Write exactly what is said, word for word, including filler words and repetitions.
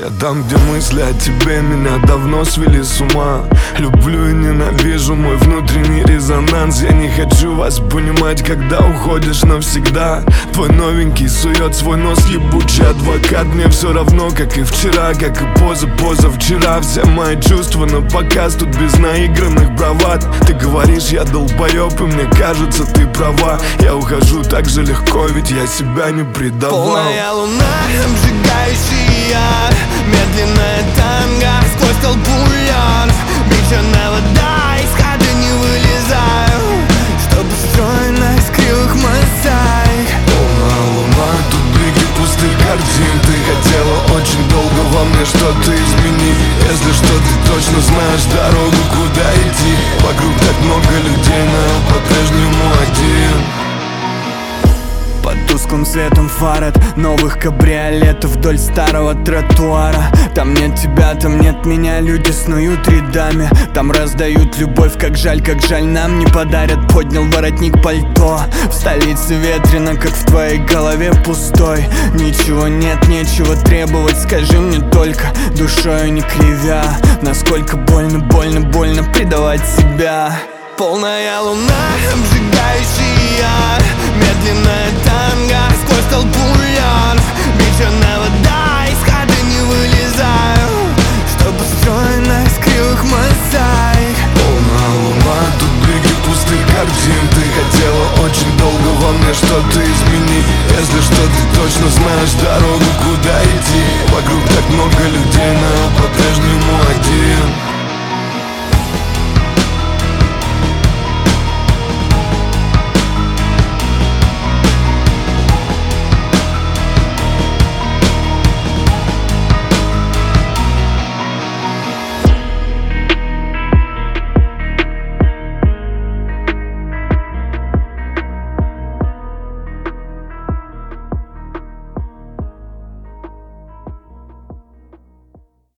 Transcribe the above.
Я там, где мысли о тебе меня давно свели с ума. Люблю и ненавижу мой внутренний резонанс. Я не хочу вас понимать, когда уходишь навсегда. Твой новенький сует свой нос, ебучий адвокат. Мне все равно, как и вчера, как и поза-позавчера. Все мои чувства на показ, тут без наигранных бравад. Ты говоришь, я долбоеб, и мне кажется, ты права. Я ухожу так же легко, ведь я себя не предавал. Полная луна, обжигающий яр, медленная танго сквозь толпу льет. Бичная вода, из хаты не вылезаю, что построено из кривых мозаик. Полная луна, тут беги пустых картин. Ты хотела очень долго во мне что-то изменить. Если что, ты точно знаешь дорогу, куда идти. Вокруг так много людей, но я по-прежнему один. Под тусклым светом фар от новых кабриолетов вдоль старого тротуара. Там нет тебя, там нет меня, люди снуют рядами. Там раздают любовь, как жаль, как жаль нам не подарят. Поднял воротник пальто, в столице ветрено, как в твоей голове пустой. Ничего нет, нечего требовать, скажи мне только, душою не кривя, насколько больно, больно, больно предавать себя. Полная луна, обжигающий яр, медленная танго сквозь толпу льет. Бичная вода, из хаты не вылезаю, что построено из кривых мозаик. Полная луна, тут беги пустых картин. Ты хотела очень долго во мне что-то изменить. Если что, ты точно знаешь, да